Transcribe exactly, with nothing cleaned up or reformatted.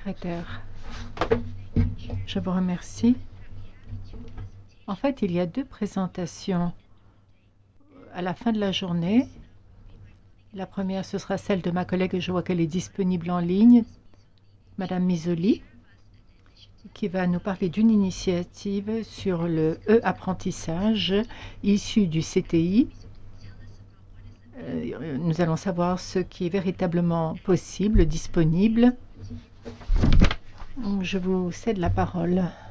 secrétaire. Je vous remercie. En fait, il y a deux présentations à la fin de la journée. La première, ce sera celle de ma collègue, et je vois qu'elle est disponible en ligne, Madame Misoli, qui va nous parler d'une initiative sur le e-apprentissage issu du C T I. Euh, nous allons savoir ce qui est véritablement possible, disponible. Je vous cède la parole.